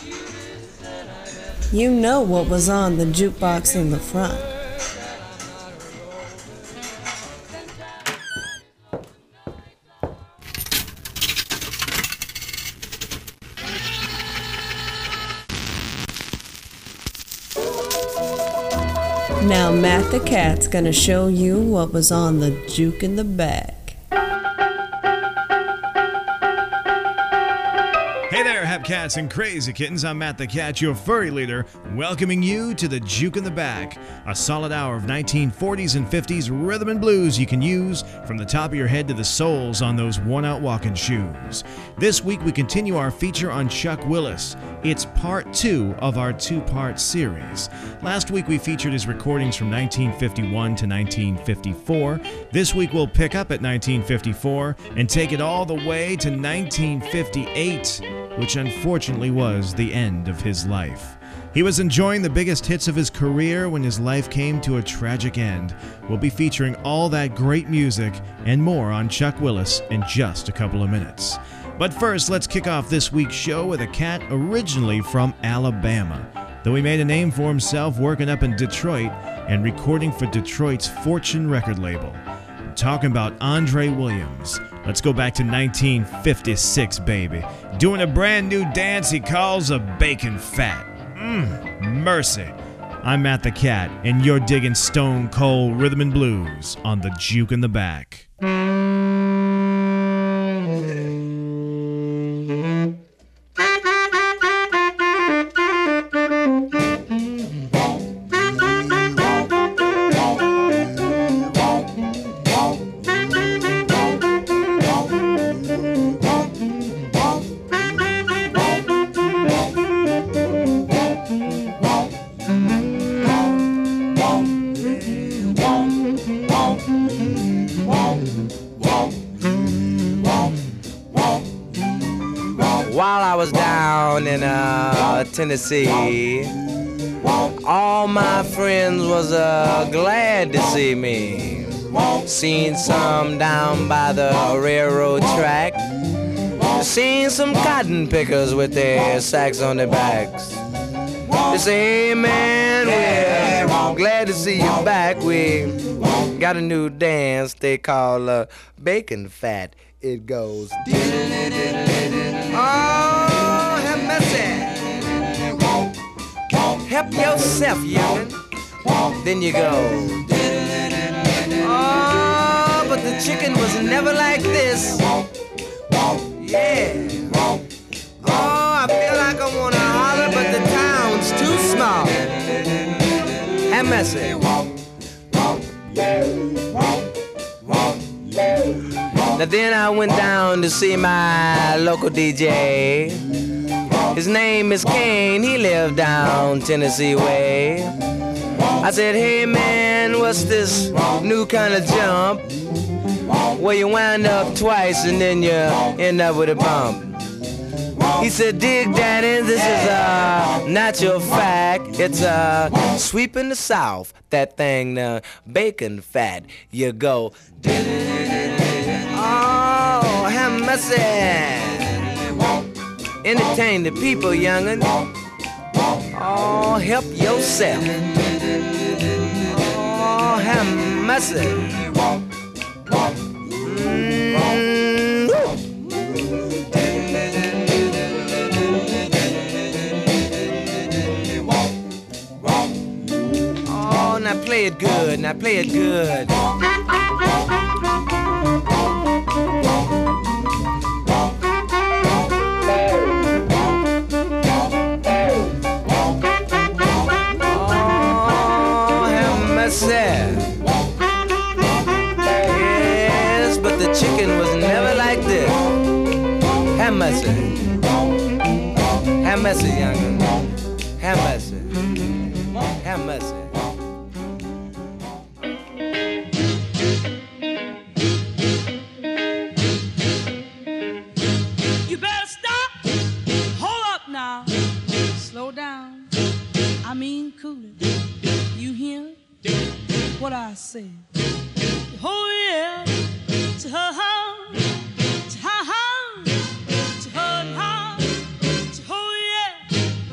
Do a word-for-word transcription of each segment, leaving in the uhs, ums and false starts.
You know what was on the jukebox in the front. Now Matt the Cat's gonna show you what was on the juke in the back. Hey there, Hepcats and Crazy Kittens. I'm Matt the Cat, your furry leader, welcoming you to the Juke in the Back, a solid hour of nineteen forties and fifties rhythm and blues you can use from the top of your head to the soles on those worn-out walking shoes. This week we continue our feature on Chuck Willis. It's part two of our two-part series. Last week we featured his recordings from nineteen fifty-one to nineteen fifty-four. This week we'll pick up at nineteen fifty-four and take it all the way to nineteen fifty-eight, which unfortunately was the end of his life. He was enjoying the biggest hits of his career when his life came to a tragic end. We'll be featuring all that great music and more on Chuck Willis in just a couple of minutes. But first, let's kick off this week's show with a cat originally from Alabama. Though he made a name for himself working up in Detroit and recording for Detroit's Fortune record label. I'm talking about Andre Williams. Let's go back to nineteen fifty-six, baby. Doing a brand new dance he calls a bacon fat. Mmm, mercy. I'm Matt the Cat, and you're digging stone cold rhythm and blues on the Juke in the Back. While I was down in uh, Tennessee, all my friends was uh, glad to see me. Seen some down by the railroad track. Seen some cotton pickers with their sacks on their backs. They say, hey man, we're glad to see you back. We got a new dance they call uh, bacon fat. It goes. Oh, have mercy. Help yourself, youngin'. Then you go. Oh, but the chicken was never like this. Yeah. Oh, I feel like I wanna holler, but the town's too small. Have mercy. Now then I went down to see my local D J. His name is Kane, he lived down Tennessee way. I said, hey man, what's this new kind of jump? Where you wind up twice and then you end up with a bump. He said, dig daddy, this is a natural fact. It's a sweep in the South, that thing, the bacon fat. You go, oh, have mercy. Entertain the people, young'un. Oh, help yourself. Oh, have mercy. Mm. Oh, now play it good. Now play it good. Yes, but the chicken was never like this. Have mercy. Have mercy, young'un. Have mercy. Have mercy. You better stop. Hold up now. Slow down. I mean cool it. You hear what I say? Oh yeah, to her home, to her home, to her home, to oh yeah,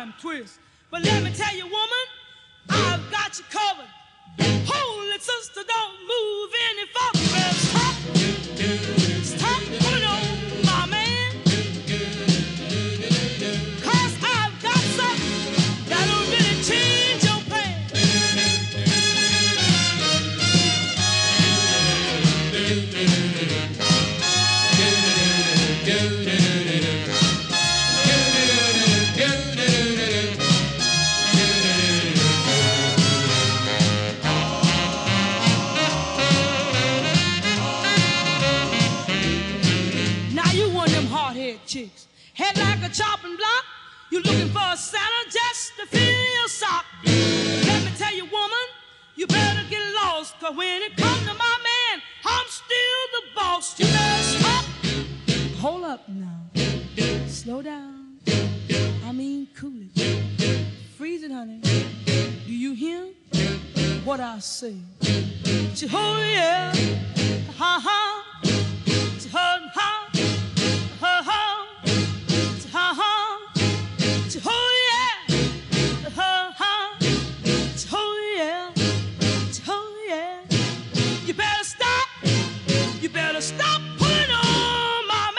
time twist. But let me tell you, woman, I've got you covered. Hold it, sister, don't move any further. Stop, stop pulling on my man. Cause I've got something that'll really change your plan. Chicks, head like a chopping block. You looking for a saddle just to fill your sock. Let me tell you, woman, you better get lost. Cause when it comes to my man, I'm still the boss. You better stop. Hold up now. Slow down. I mean, cool it. Freeze it, honey. Do you hear what I say? Oh, yeah. Ha ha. Ha ha. Ha ha. Ha ha, oh yeah, ha ha, oh yeah, oh yeah. You better stop, you better stop pulling on my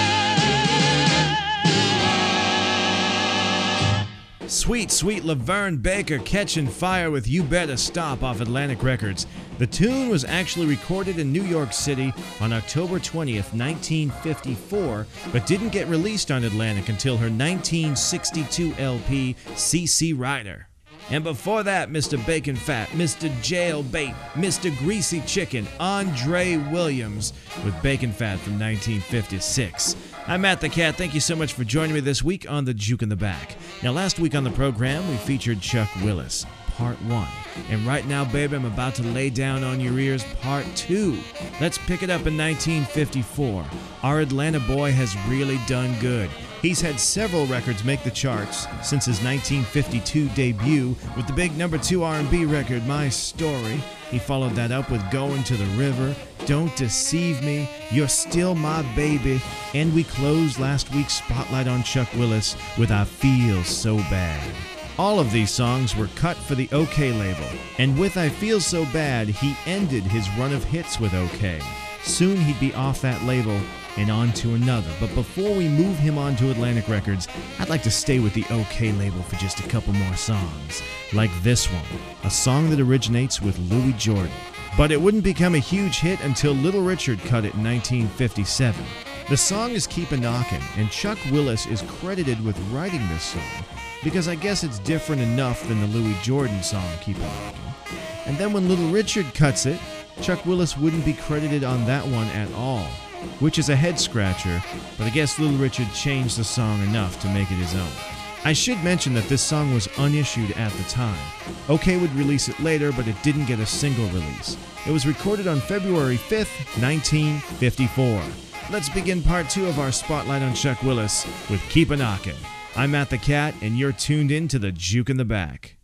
man. Sweet, sweet Laverne Baker catching fire with You Better Stop off Atlantic Records. The tune was actually recorded in New York City on October twentieth, nineteen fifty-four, but didn't get released on Atlantic until her nineteen sixty-two L P, C C Rider. And before that, Mister Bacon Fat, Mister Jailbait, Mister Greasy Chicken, Andre Williams with Bacon Fat from nineteen fifty-six. I'm Matt the Cat. Thank you so much for joining me this week on The Juke in the Back. Now, last week on the program, we featured Chuck Willis, Part one. And right now, baby, I'm about to lay down on your ears Part two. Let's pick it up in nineteen fifty-four. Our Atlanta boy has really done good. He's had several records make the charts since his nineteen fifty-two debut with the big number two R and B record, My Story. He followed that up with Going to the River, Don't Deceive Me, You're Still My Baby, and we closed last week's spotlight on Chuck Willis with I Feel So Bad. All of these songs were cut for the OK label, and with I Feel So Bad, he ended his run of hits with OK. Soon he'd be off that label and on to another, but before we move him on to Atlantic Records, I'd like to stay with the OK label for just a couple more songs, like this one, a song that originates with Louis Jordan. But it wouldn't become a huge hit until Little Richard cut it in nineteen fifty-seven. The song is Keep a Knockin', and Chuck Willis is credited with writing this song, because I guess it's different enough than the Louis Jordan song Keep a Knockin'. And then when Little Richard cuts it, Chuck Willis wouldn't be credited on that one at all, which is a head-scratcher, but I guess Little Richard changed the song enough to make it his own. I should mention that this song was unissued at the time. OK would release it later, but it didn't get a single release. It was recorded on February fifth, nineteen fifty-four. Let's begin part two of our spotlight on Chuck Willis with Keep a Knockin'. I'm Matt the Cat, and you're tuned in to the Juke in the Back.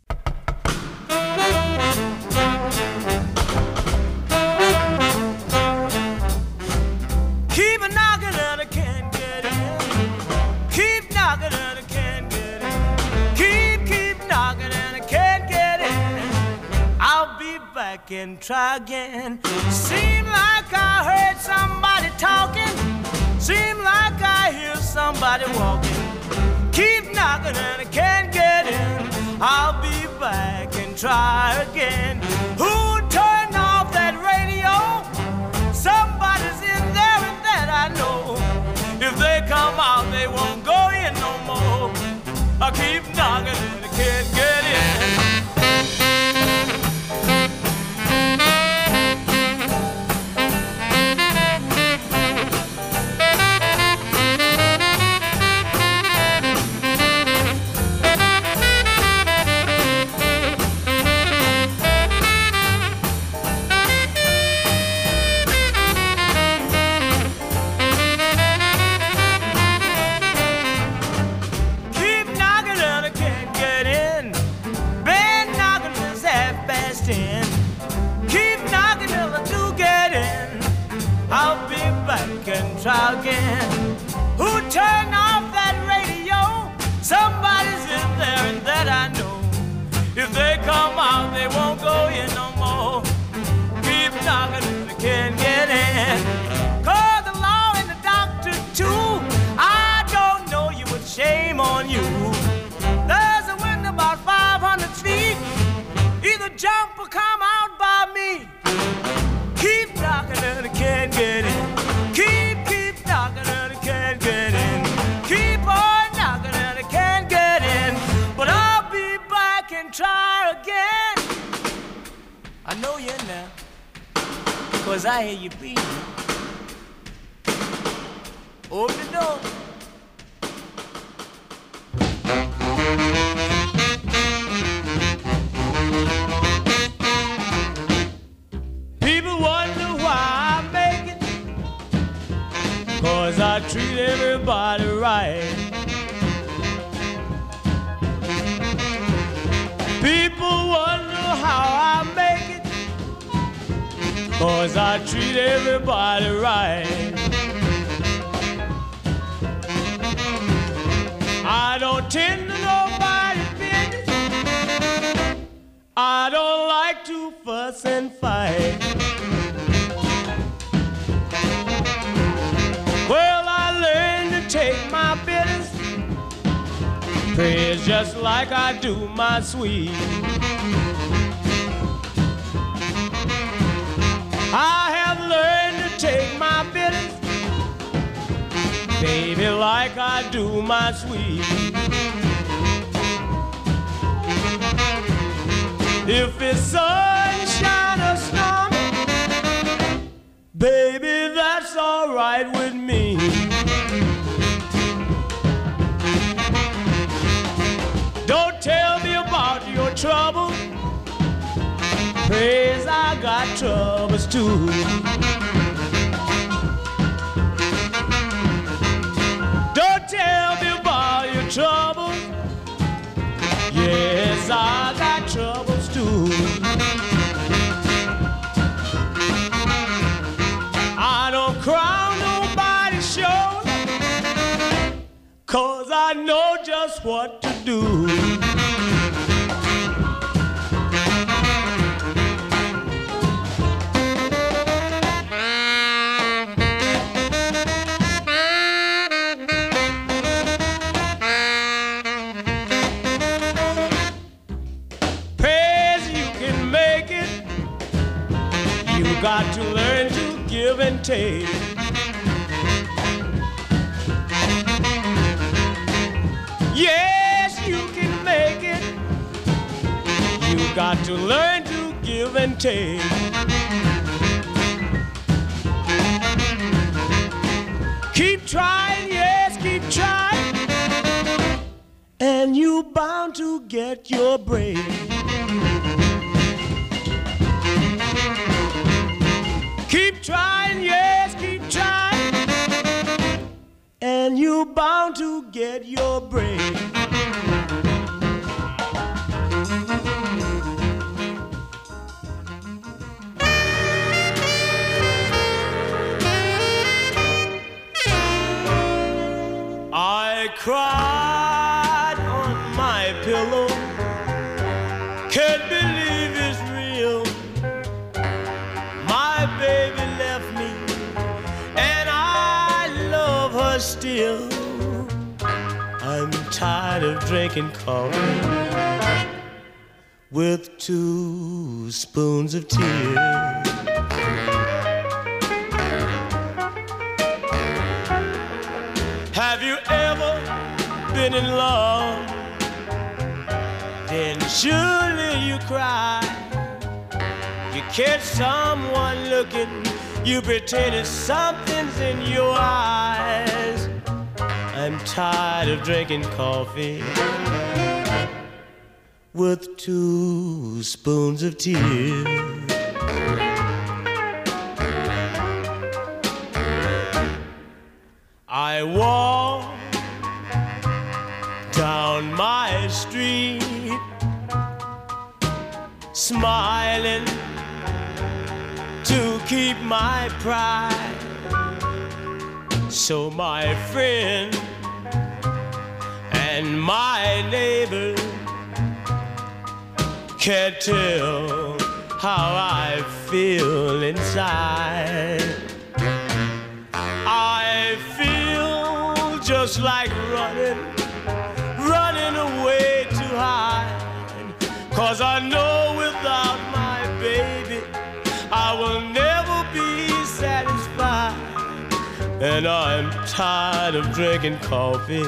Keep a knocking and I can't get in. Keep knocking and I can't get in. Keep, keep knocking and I can't get in. I'll be back and try again. Seem like I heard somebody talking. Seem like I hear somebody walking. Keep knocking and I can't get in. I'll be back and try again. Who turned off that radio? Somebody's in there and that I know. If they come out, they won't go in no more. I keep knocking and I can't get in. Try again. Who turned off that radio? Somebody's in there jump or come out by me. Keep knocking and I can't get in. Keep, keep knocking and I can't get in. Keep on knocking and I can't get in. But I'll be back and try again. I know you're now, 'cause I hear you beating. Open the door. People wonder why I make it, 'cause I treat everybody right. People wonder how I make it, 'cause I treat everybody right. I don't tend to nobody's business. I don't like to fuss and fight. Well, I learned to take my business, praise just like I do my sweet. I have learned to take my business, baby, like I do my sweet. If it's sunshine or storm, baby, that's all right with me. Don't tell me about your trouble, praise I got troubles too. Don't tell me about your troubles, yes, I got troubles too. I don't crown nobody's shoulder, 'cause I know just what to do. Got to learn to give and take. Yes, you can make it. You got to learn to give and take. Keep trying, yes, keep trying, and you bound to get your break. Keep trying, yes, keep trying, and you're bound to get your break. I cried on my pillow, can't believe it's real. My baby left me, and I love her still. I'm tired of drinking coffee with two spoons of tears. Have you ever been in love? Then surely you cry. You catch someone looking, you pretend something's in your eyes. I'm tired of drinking coffee with two spoons of tears. I walk down my street, smiling to keep my pride, so my friend and my neighbor can't tell how I feel inside. I feel just like running, running away to hide, 'cause I know without and I'm tired of drinking coffee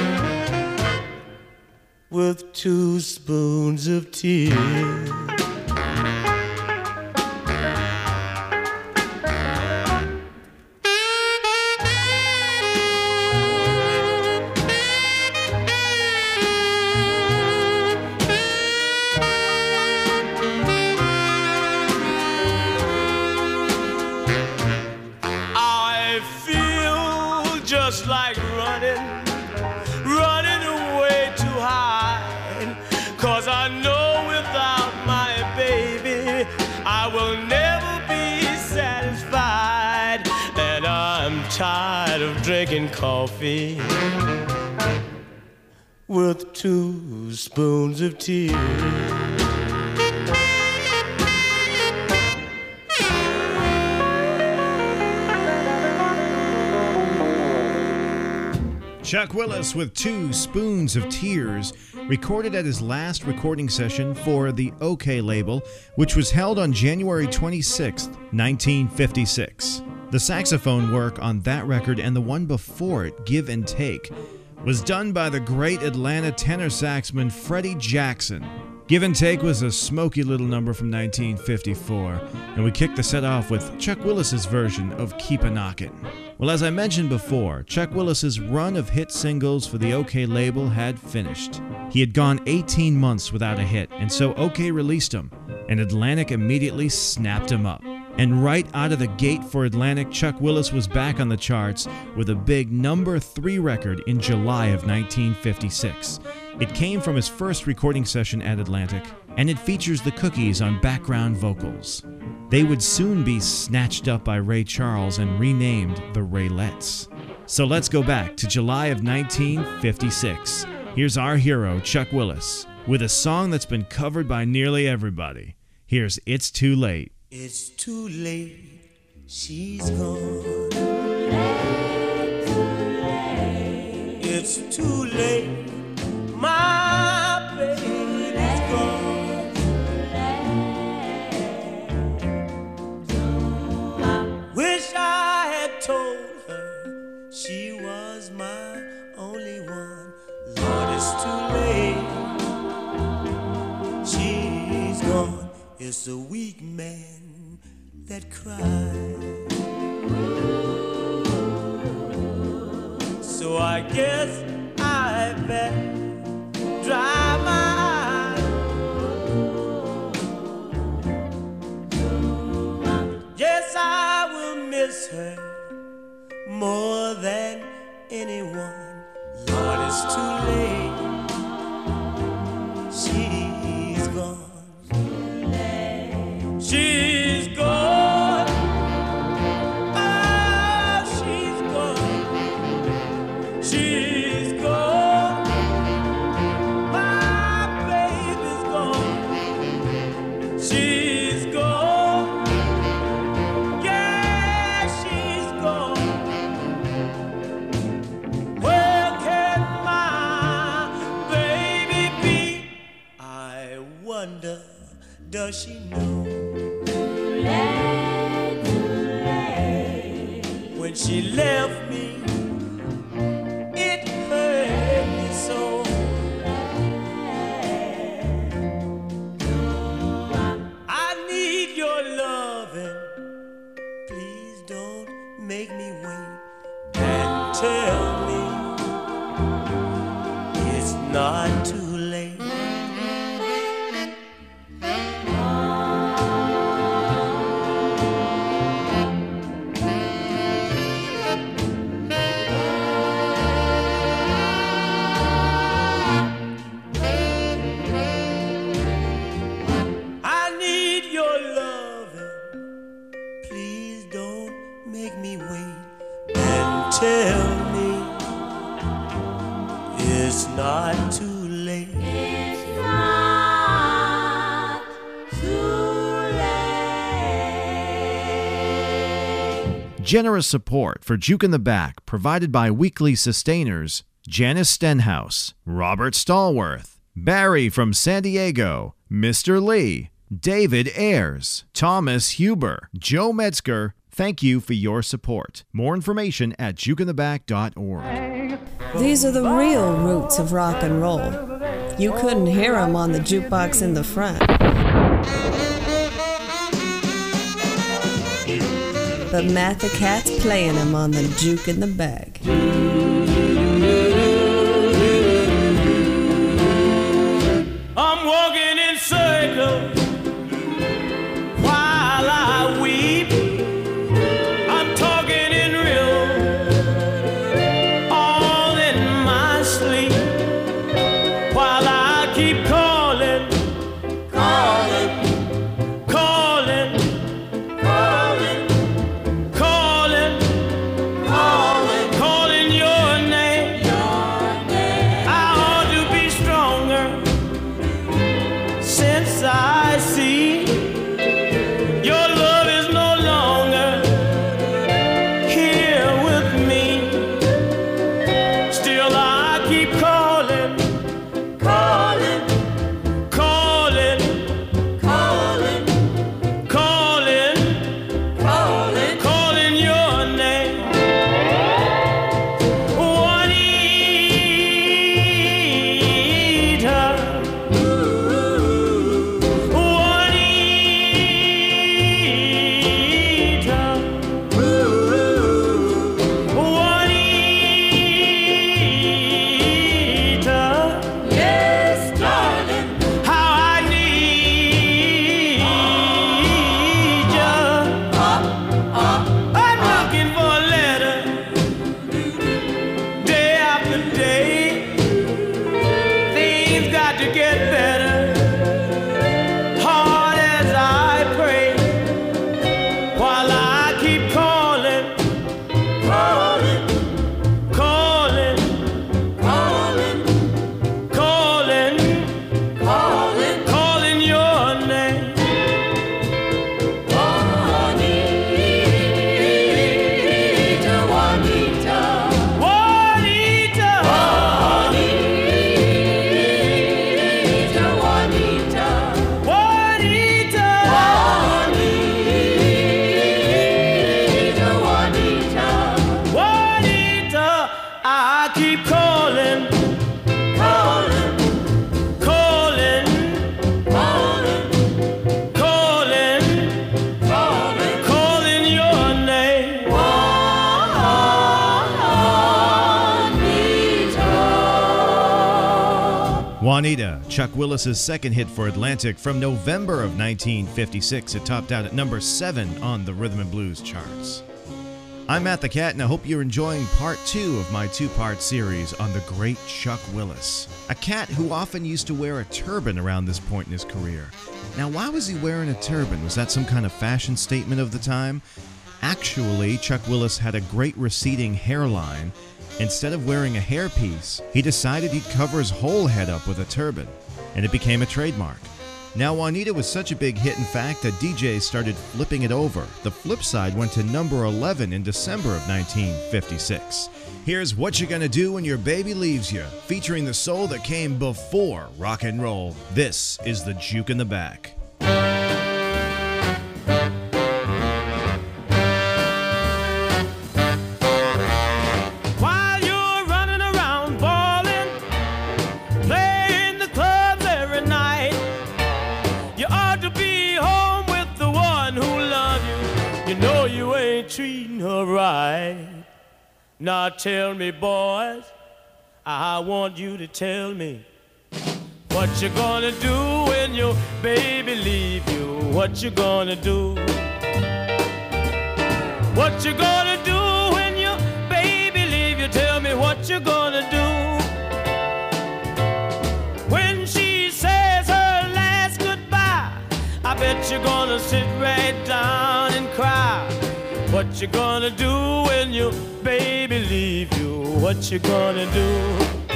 with two spoons of tears. Just like running, running away to hide. Cause I know without my baby I will never be satisfied. And I'm tired of drinking coffee with two spoons of tea. Chuck Willis with Two Spoons of Tears, recorded at his last recording session for the OK label, which was held on January twenty-sixth, nineteen fifty-six. The saxophone work on that record and the one before it, Give and Take, was done by the great Atlanta tenor saxman Freddie Jackson. Give and Take was a smoky little number from nineteen fifty-four, and we kicked the set off with Chuck Willis's version of Keep a Knockin'. Well, as I mentioned before, Chuck Willis's run of hit singles for the OK label had finished. He had gone eighteen months without a hit, and so OK released him, and Atlantic immediately snapped him up. And right out of the gate for Atlantic, Chuck Willis was back on the charts with a big number three record in July of nineteen fifty-six. It came from his first recording session at Atlantic, and it features the Cookies on background vocals. They would soon be snatched up by Ray Charles and renamed the Raylettes. So let's go back to July of nineteen fifty-six. Here's our hero, Chuck Willis, with a song that's been covered by nearly everybody. Here's It's Too Late. It's too late, she's gone. It's too late, my baby's gone. Wish I had told her she was my only one. Lord, it's too late, she's gone. It's a weak man that cries. So I guess I better dry my eyes. Yes, I will miss her more than anyone. Lord, it's too late, she's gone. She's gone, oh, she's gone, she's gone, my baby's gone, she's gone, yeah, she's gone. Where can my baby be? I wonder, does she know? When she left me, it hurt me so. I need your loving, please don't make me wait. And tell me it's not too late. Tell me it's not too late. It's not too late. Generous support for Juke in the Back provided by weekly sustainers Janice Stenhouse, Robert Stallworth, Barry from San Diego, Mister Lee, David Ayers, Thomas Huber, Joe Metzger, Thank you for your support. More information at juke in the back dot org. These are the real roots of rock and roll. You couldn't hear them on the jukebox in the front. But Matt the Cat's playing them on the juke in the bag. I'm walking in circles while I weep. I'm talking in riddles all in my sleep, while I keep calling, calling, calling, calling, calling, calling, calling your name. I ought to be stronger since I see your love is no longer here with me. Still I keep calling, calling, calling, calling, calling, calling, calling your name. Juanita, to get better, hard as I pray, while I keep calling, calling, calling, calling, calling, calling, calling your name. Juanita, Juanita, Juanita, I keep calling, calling, calling, calling, calling, calling, calling your name. Juanita. Juanita, Chuck Willis's second hit for Atlantic from November of nineteen fifty-six. It topped out at number seven on the Rhythm and Blues charts. I'm Matt the Cat, and I hope you're enjoying part two of my two-part series on the great Chuck Willis, a cat who often used to wear a turban around this point in his career. Now, why was he wearing a turban? Was that some kind of fashion statement of the time? Actually, Chuck Willis had a great receding hairline. Instead of wearing a hairpiece, he decided he'd cover his whole head up with a turban, and it became a trademark. Now, Juanita was such a big hit, in fact, that D Js started flipping it over. The flip side went to number eleven in December of nineteen fifty-six. Here's What You Gonna Do When Your Baby Leaves You, featuring the soul that came before rock and roll. This is the Juke in the Back. While you're running around balling, playing the clubs every night, you ought to be home with the one who loves you. You know you ain't treating her right. Now tell me, boys, I want you to tell me what you gonna do when your baby leave you. What you gonna do? What you gonna do when your baby leave you? Tell me what you gonna do. When she says her last goodbye, I bet you're gonna sit right down and cry. What you gonna do when your baby leave you? What you gonna do?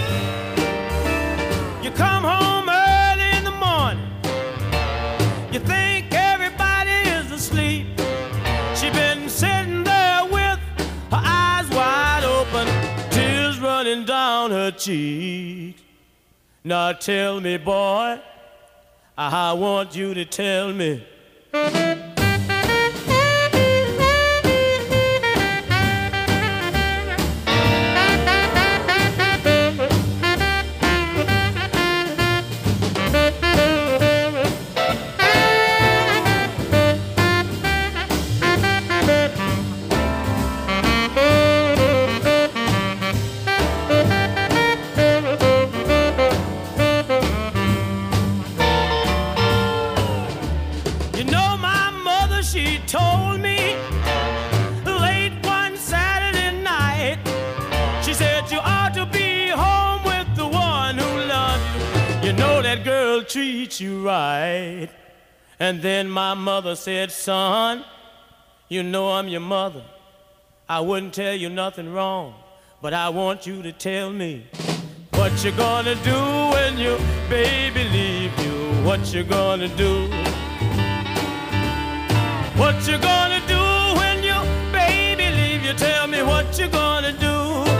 You come home early in the morning, you think everybody is asleep. She been sitting there with her eyes wide open, tears running down her cheek. Now tell me, boy, I want you to tell me. treat you right. And then my mother said, son, you know I'm your mother. I wouldn't tell you nothing wrong, but I want you to tell me what you gonna do when your baby leave you. What you gonna do? What you gonna do when your baby leave you? Tell me what you gonna do.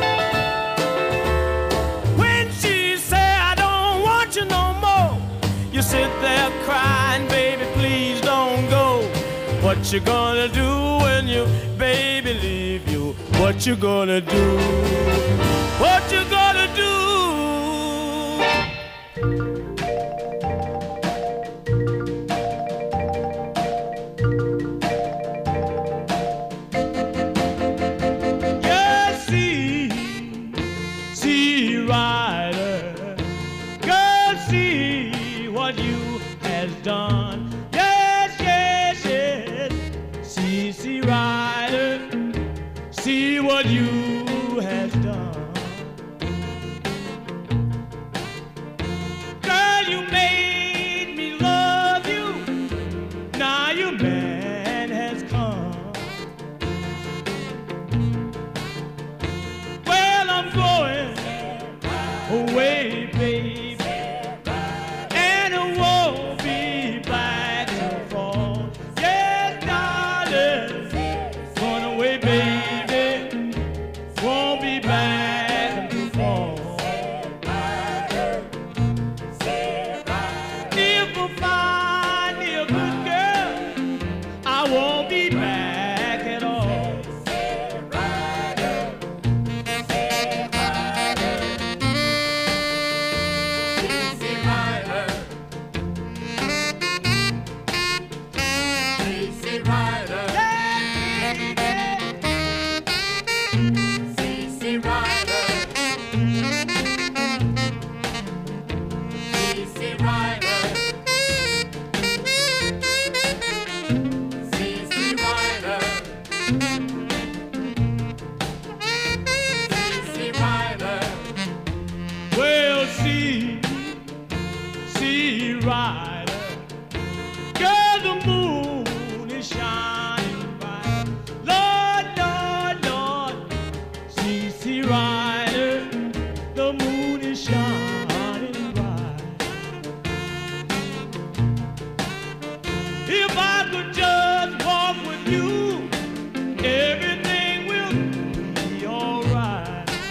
When she say I don't want you no more, you sit there crying, baby, please don't go. What you gonna do when your baby leave you? What you gonna do? What you gonna do? Yes, see, see, Rider, girl, see what you has done. Yes, yes, yes, see, see, Rider, see what you has done. Girl, you made me love you. Now your man has come. Well, I'm going away, baby, and it won't be back to fall. Yes, darling, going away, baby, won't be back to fall. If I find me a good girl, I won't be back at all. Well, see, see, Rider, girl, the moon is shining bright. Lord, Lord, Lord, see, see, Rider, the moon is shining bright. If I could just walk with you, everything will be all right.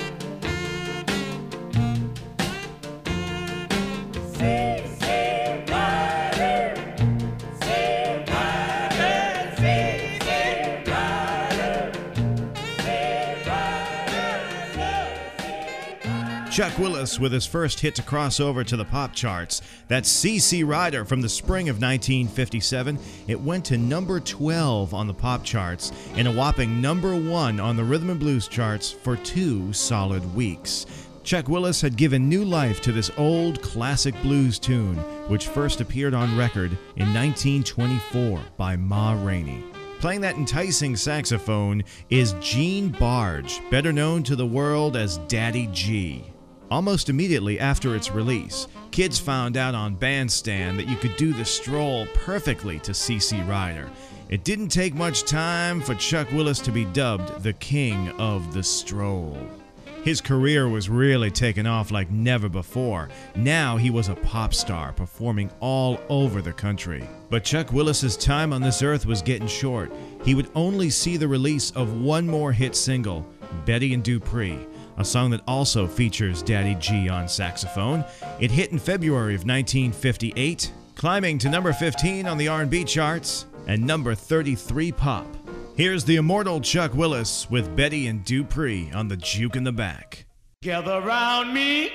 Chuck Willis with his first hit to cross over to the pop charts. That's C C Rider from the spring of nineteen fifty-seven. It went to number twelve on the pop charts and a whopping number one on the rhythm and blues charts for two solid weeks. Chuck Willis had given new life to this old classic blues tune, which first appeared on record in nineteen twenty-four by Ma Rainey. Playing that enticing saxophone is Gene Barge, better known to the world as Daddy G. Almost immediately after its release, kids found out on Bandstand that you could do the stroll perfectly to C C Rider. It didn't take much time for Chuck Willis to be dubbed the king of the stroll. His career was really taking off like never before. Now he was a pop star, performing all over the country. But Chuck Willis's time on this earth was getting short. He would only see the release of one more hit single, Betty and Dupree, a song that also features Daddy G on saxophone. It hit in February of nineteen fifty-eight, climbing to number fifteen on the R and B charts and number thirty-three pop. Here's the immortal Chuck Willis with Betty and Dupree on the Juke in the Back. Gather around me,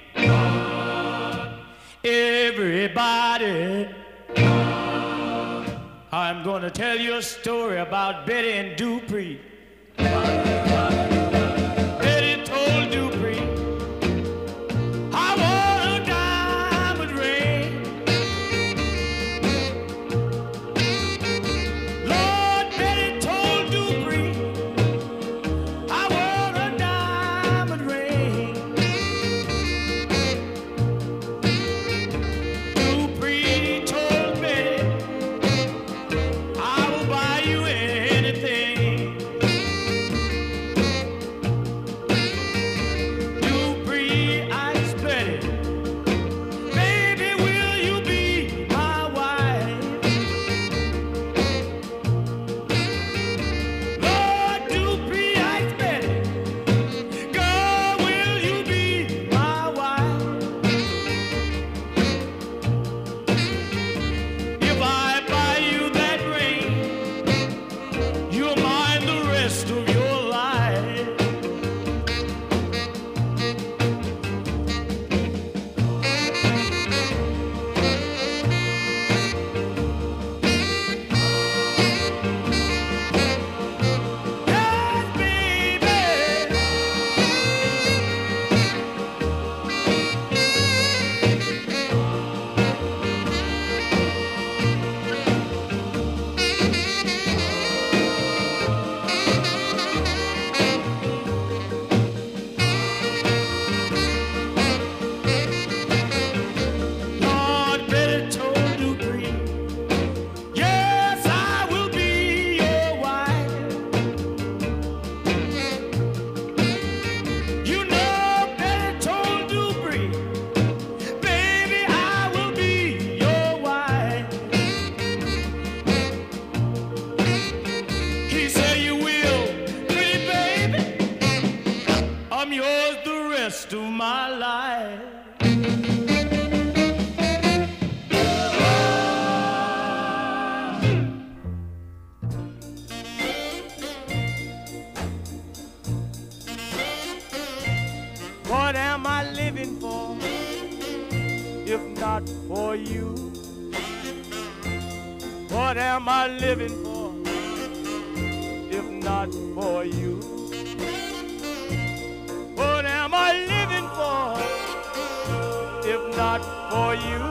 everybody. I'm gonna tell you a story about Betty and Dupree. Betty told Dupree, I want a diamond ring. Lord, Betty told Dupree, I want a diamond ring. rest of my life. What am I living for if not for you? What am I living for if not for you? What am I living for if not for you?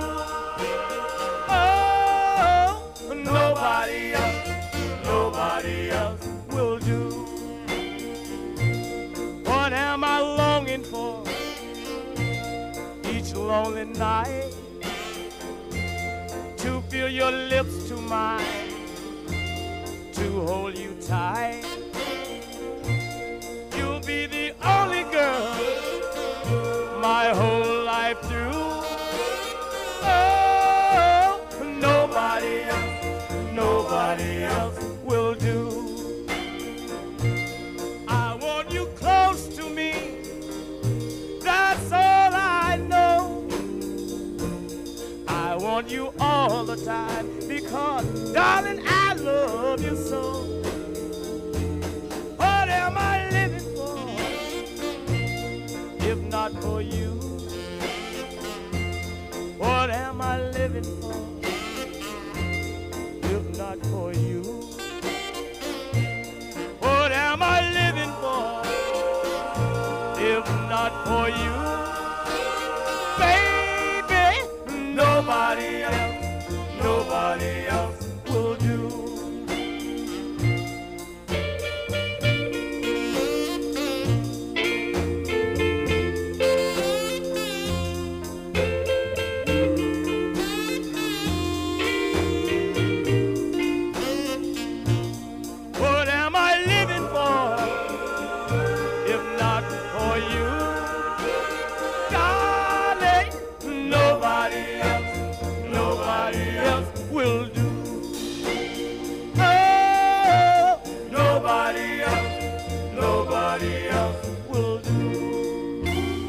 Oh, nobody else, nobody else will do. What am I longing for each lonely night? To feel your lips to mine, to hold you tight. You'll be the only girl my whole life through. Oh, nobody else, nobody else will do. I want you close to me, that's all I know. I want you all the time because, darling, I love you so. What am I living for if not for you? What am I living for if not for you? What am I living for if not for you? Baby, nobody else, nobody else will do. What am I living for if not for you? Darling, nobody else, nobody else will do. Oh, nobody else, nobody else will do.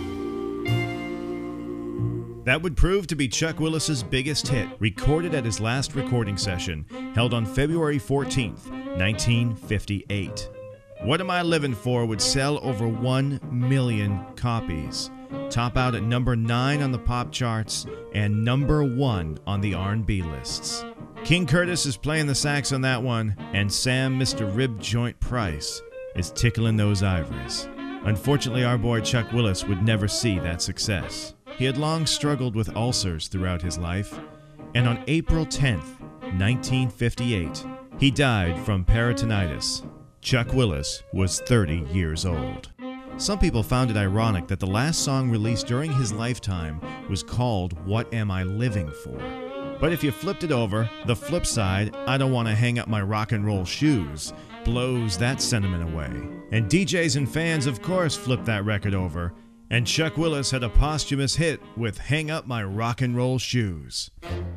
That would prove to be Chuck Willis's biggest hit, recorded at his last recording session, held on February fourteenth, nineteen fifty-eight. What Am I Living For would sell over one million copies, top out at number nine on the pop charts, and number one on the R and B lists. King Curtis is playing the sax on that one, and Sam Mister Rib Joint Price is tickling those ivories. Unfortunately, our boy Chuck Willis would never see that success. He had long struggled with ulcers throughout his life, and on April tenth, nineteen fifty-eight, he died from peritonitis. Chuck Willis was thirty years old. Some people found it ironic that the last song released during his lifetime was called What Am I Living For? But if you flipped it over, the flip side, I Don't Want to Hang Up My Rock and Roll Shoes, blows that sentiment away. And D Js and fans, of course, flipped that record over, and Chuck Willis had a posthumous hit with Hang Up My Rock and Roll Shoes.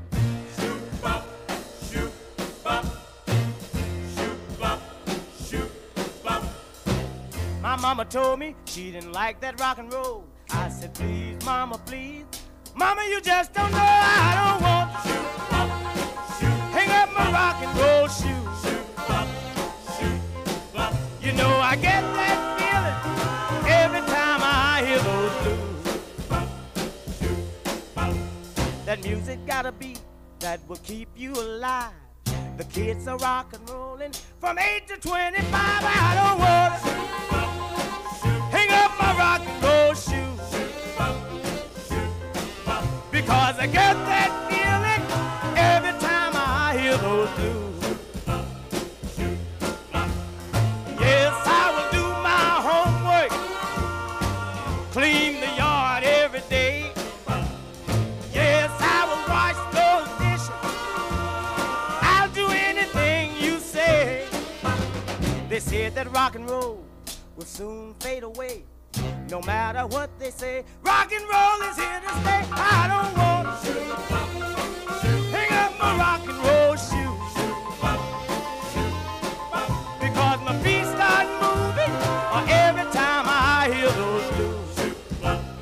My mama told me she didn't like that rock and roll. I said, please, mama, please. Mama, you just don't know I don't want to hang up my rock and roll shoes. You know I get that feeling every time I hear those blues. That music got a beat that will keep you alive. The kids are rock and rolling from eight to twenty-five. I don't want to hang up my rock and roll shoes because I get that feeling every time I hear those blues. Yes, I will do my homework, clean the yard every day. Yes, I will wash those dishes. I'll do anything you say. They said that rock and roll will soon fade away. No matter what they say, rock and roll is here to stay. I don't want to hang up my rock and roll shoes because my feet start moving every time I hear those blues.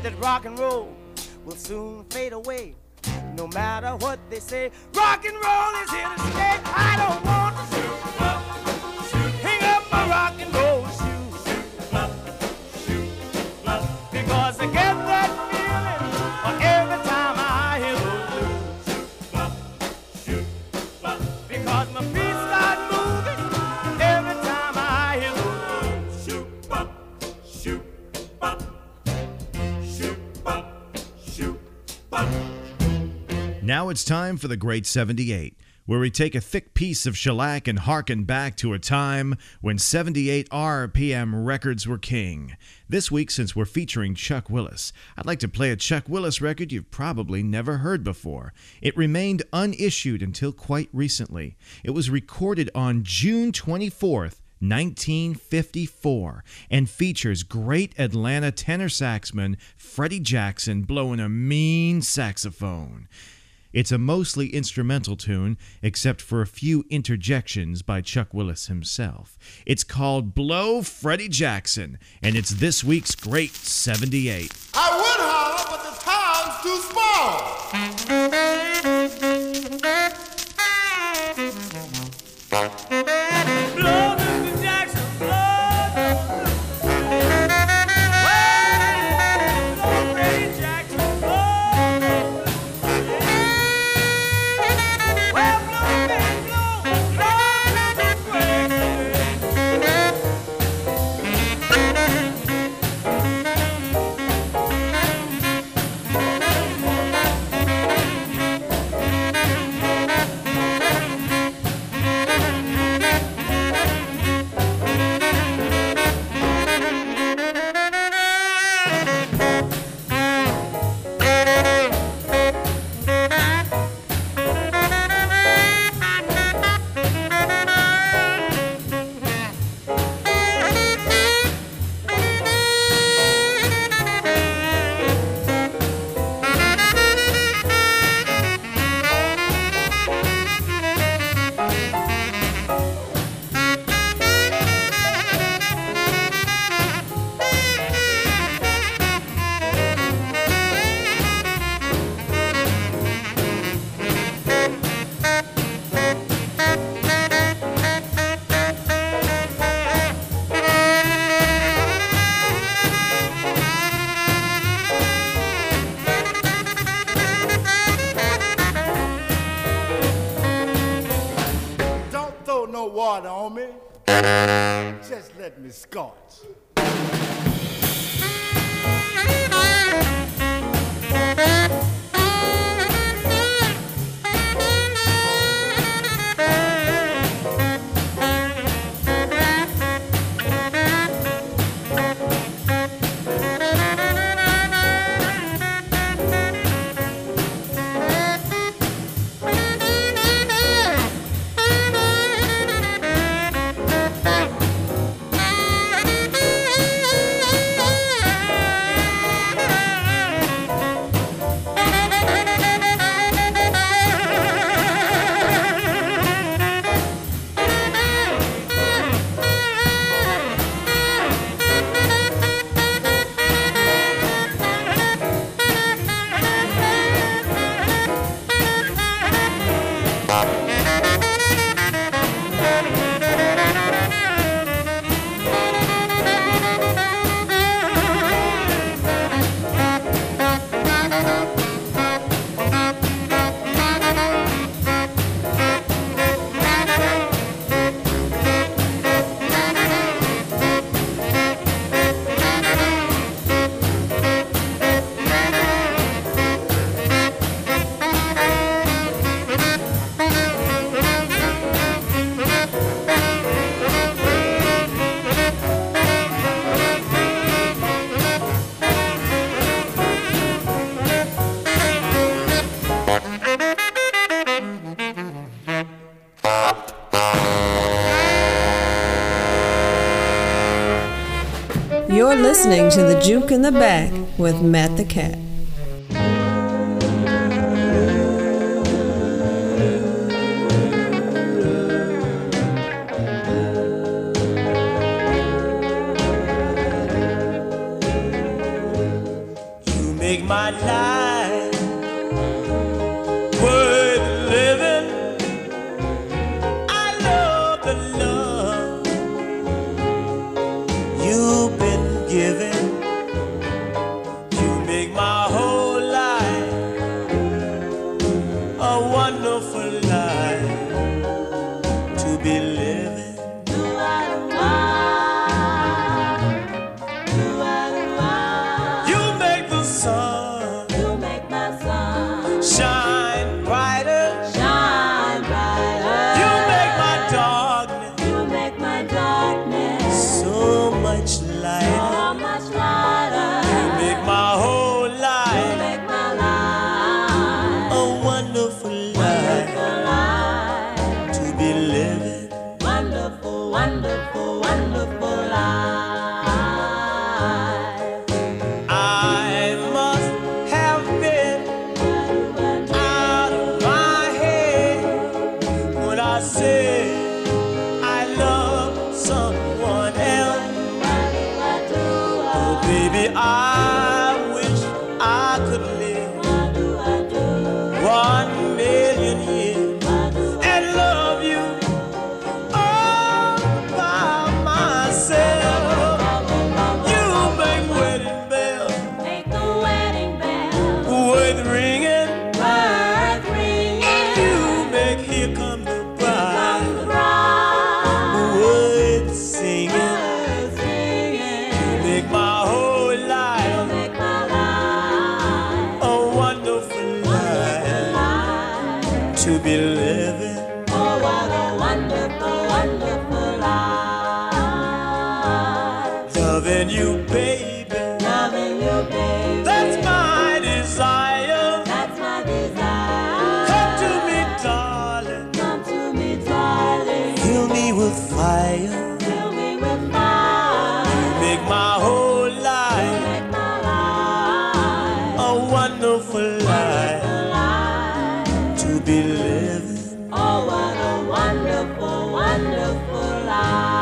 that rock and roll will soon fade away. No matter what they say, rock and roll is here to stay. I don't want to shoot up, shoot, hang up my rock and roll shoes, shoot up, shoot up, because I get that feeling every time I hear those blues. Shoot up, shoot up, because my feet start moving every time I hear those blues. Shoot up, shoot up, shoot up, shoot up. Now it's time for the Great seventy-eight, where we take a thick piece of shellac and harken back to a time when seventy-eight R P M records were king. This week, since we're featuring Chuck Willis, I'd like to play a Chuck Willis record you've probably never heard before. It remained unissued until quite recently. It was recorded on June twenty-fourth, nineteen fifty-four, and features great Atlanta tenor saxman Freddie Jackson blowing a mean saxophone. It's a mostly instrumental tune, except for a few interjections by Chuck Willis himself. It's called Blow Freddie Jackson, and it's this week's Great seventy-eight. I would holler, but the town's too small. Blow, Mister Jackson, blow, blow, Freddie Jackson, blow. Well, blow, baby, blow, no water on me. Just let me scorch. You're listening to The Juke in the Back with Matt the Cat. make my life worth living. I love the love you've been giving. You make my whole life a wonderful life to be living. You make the sun, You make my sun shine brighter. shine brighter. You make my darkness You make my darkness so much lighter. so much lighter. You make my whole You life make my life a wonderful life wonderful life. to be living. Wonderful, wonderful, wonderful life. I must have been out of my head when I said I love someone else. Oh, baby, I wish I could live one million years and love you all by myself. You make wedding bells Make the wedding bell worth ringing. worth ringing. You make Here Come the Come Bride the bride worth singing. worth singing. Make my whole You life make my life a wonderful life life. to be living. Oh, what a wonderful, wonderful life. Loving you, baby, Loving you, baby. that's my desire. That's my desire. Come to me, darling, Come to me, darling. fill me with fire. Fill me with fire. Make my whole life Make my life a wonderful life life. to be living. Oh, what a wonderful, wonderful life.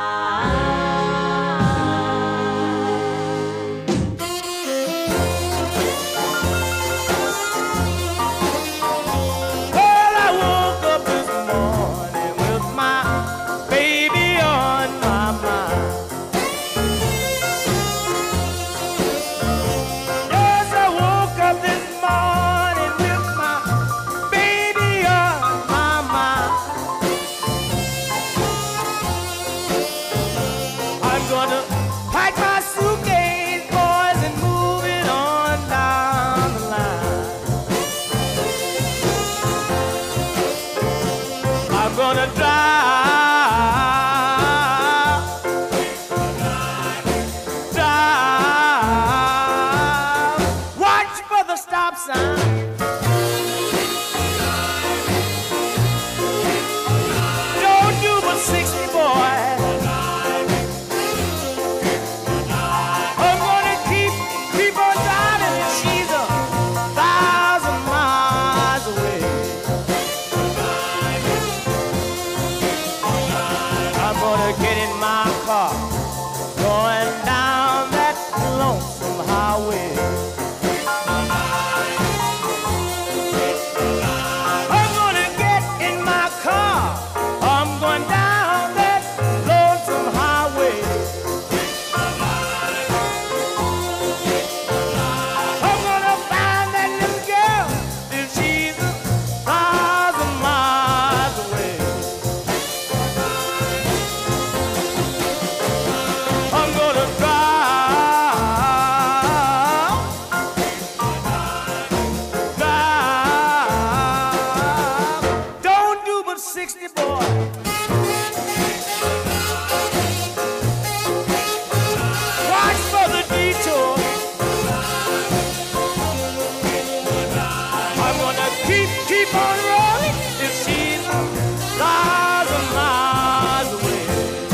Well, I woke up this morning with my baby on my mind. Yes, I woke up this morning with my baby on my mind. I'm gonna pack my suitcase, boys, and move it on down the line. I'm gonna drive, drive, watch for the stop sign. Don't do but sixty, boy. I'm gonna keep, keep on driving, and she's a thousand miles away. I'm gonna get in my car, going down that lonesome highway. I'm gonna get in my car, I'm going down that lonesome highway. I'm gonna find that little girl, and she's a thousand miles away. I'm gonna drive, drive. Don't do but sixty, boy. Watch for the detour. I'm gonna keep, keep on rolling if she's a thousand miles away.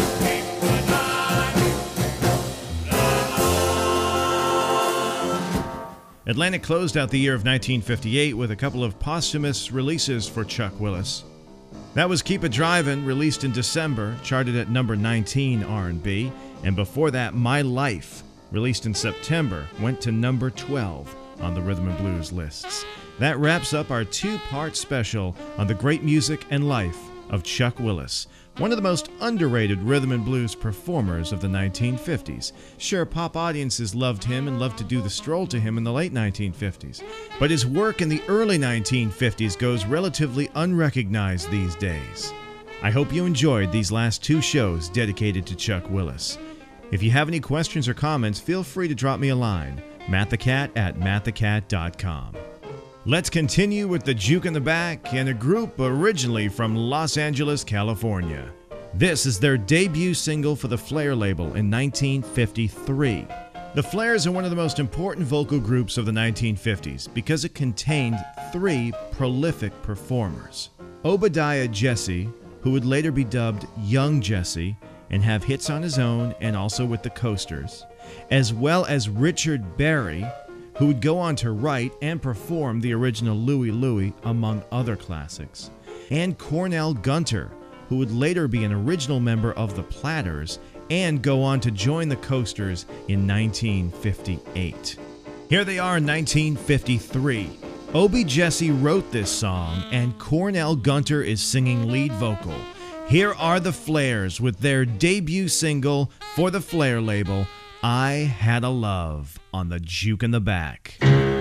Atlantic closed out the year of nineteen fifty-eight with a couple of posthumous releases for Chuck Willis. That was Keep It Drivin', released in December, charted at number nineteen R and B, and before that, My Life, released in September, went to number twelve, on the Rhythm and Blues lists. That wraps up our two-part special on the great music and life of Chuck Willis, one of the most underrated rhythm and blues performers of the nineteen fifties. Sure, pop audiences loved him and loved to do the stroll to him in the late nineteen fifties, but his work in the early nineteen fifties goes relatively unrecognized these days. I hope you enjoyed these last two shows dedicated to Chuck Willis. If you have any questions or comments, feel free to drop me a line, matt the cat at matt the cat dot com. Let's continue with the Juke in the Back and a group originally from Los Angeles, California. This is their debut single for the Flair label in nineteen fifty-three. The Flairs are one of the most important vocal groups of the nineteen fifties because it contained three prolific performers. Obadiah Jesse, who would later be dubbed Young Jesse and have hits on his own and also with the Coasters, as well as Richard Berry, who would go on to write and perform the original Louie Louie, among other classics, and Cornell Gunter, who would later be an original member of the Platters and go on to join the Coasters in nineteen fifty-eight. Here they are in nineteen fifty-three. Obie Jesse wrote this song, and Cornell Gunter is singing lead vocal. Here are the Flairs with their debut single for the Flair label, I Had a Love, on the Juke in the Back.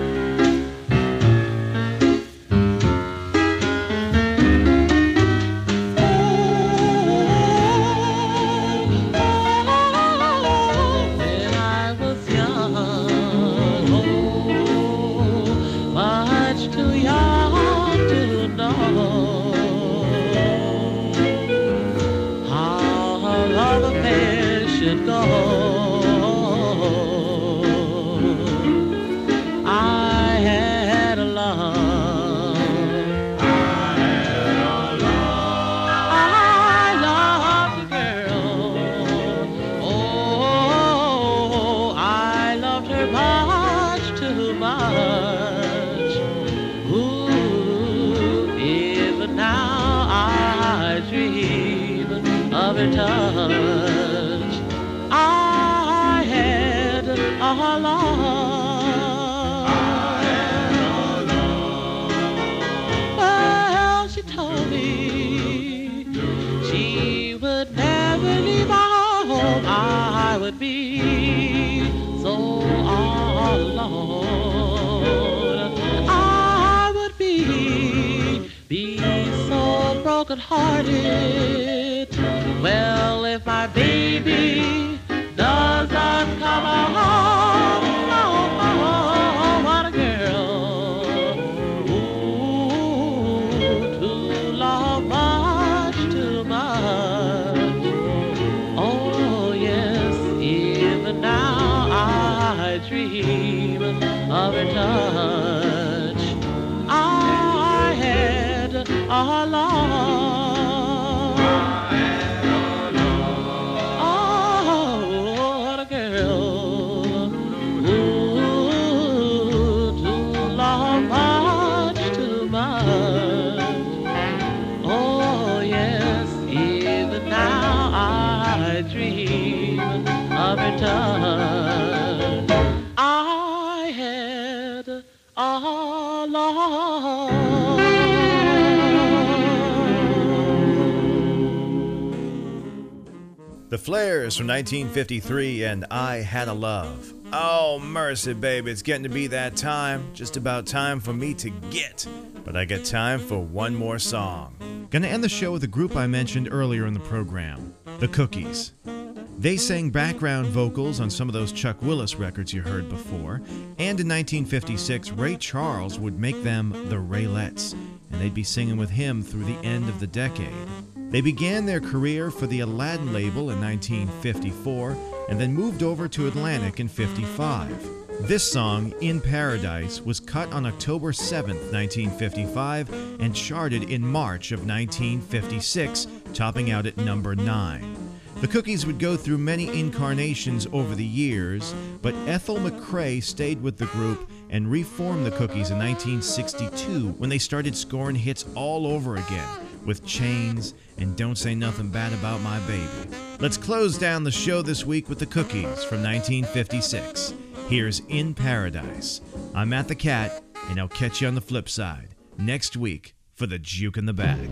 Hearted. Well, if my baby doesn't come along, oh, oh, what a girl. Ooh, to love much too much. Oh, yes, even now I dream of her touch. I had a long I had a long. The Flairs from nineteen fifty-three and I Had a Love. Oh, mercy, baby, it's getting to be that time. Just about time for me to get. But I get time for one more song. Gonna end the show with a group I mentioned earlier in the program, the Cookies. They sang background vocals on some of those Chuck Willis records you heard before, and in nineteen fifty-six, Ray Charles would make them the Raylettes, and they'd be singing with him through the end of the decade. They began their career for the Aladdin label in nineteen fifty-four, and then moved over to Atlantic in fifty-five. This song, In Paradise, was cut on October seventh, nineteen fifty-five, and charted in March of nineteen fifty-six, topping out at number nine. The Cookies would go through many incarnations over the years, but Ethel McCrae stayed with the group and reformed the Cookies in nineteen sixty-two when they started scoring hits all over again with Chains and Don't Say Nothing Bad About My Baby. Let's close down the show this week with the Cookies from nineteen fifty-six. Here's In Paradise I'm Matt the Cat, and I'll catch you on the flip side next week for the Juke in the Bag.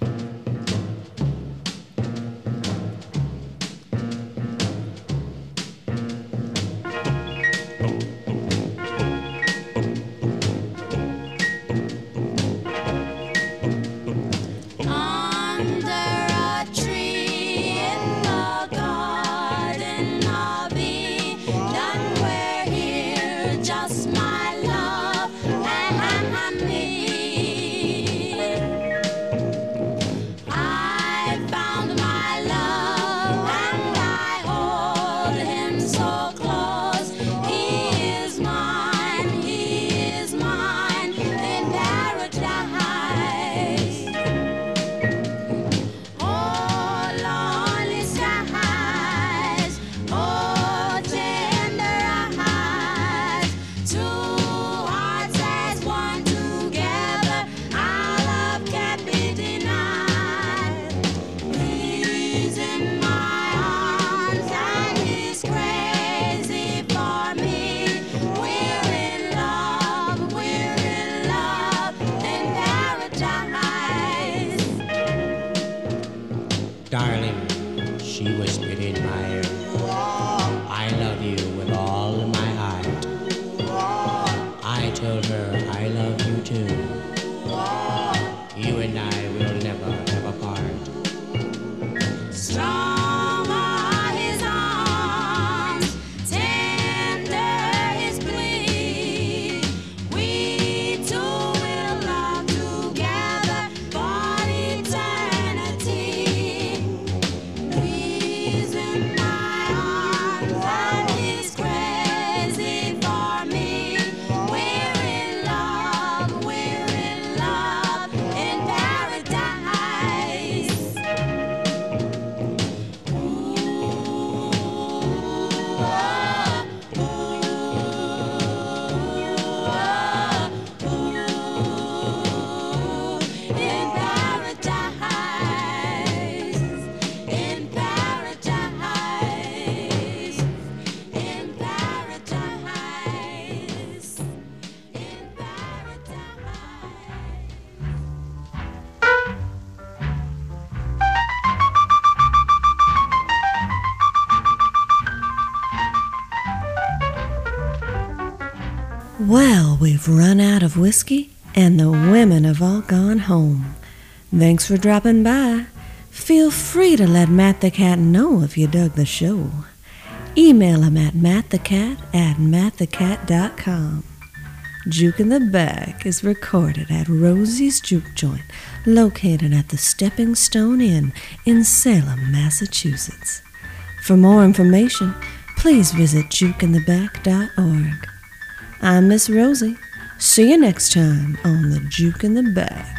Well, we've run out of whiskey, and the women have all gone home. Thanks for dropping by. Feel free to let Matt the Cat know if you dug the show. Email him at mattthecat at matt the cat dot com. Juke in the Bag is recorded at Rosie's Juke Joint, located at the Stepping Stone Inn in Salem, Massachusetts. For more information, please visit juke in the back dot org. I'm Miss Rosie. See you next time on the Juke in the Bag.